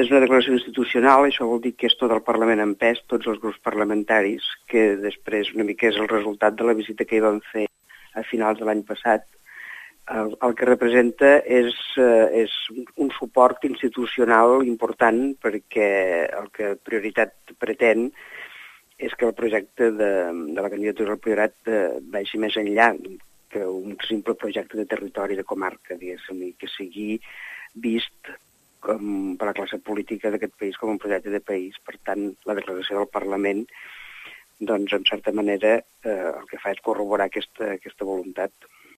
és una declaració institucional, això vol dir que és tot el Parlament en pes, tots els grups parlamentaris, que després una mica és el resultat de la visita que hi vam fer a finals de l'any passat. El que representa és un suport institucional important, perquè el que prioritat pretén és que el projecte de la candidatura al Priorat vagi més enllà que un simple projecte de territori, de comarca, diguéssim, i que sigui vist com per la classe política d'aquest país com un projecte de país. Per tant, la declaració del Parlament, doncs, en certa manera, el que fa és corroborar aquesta voluntat.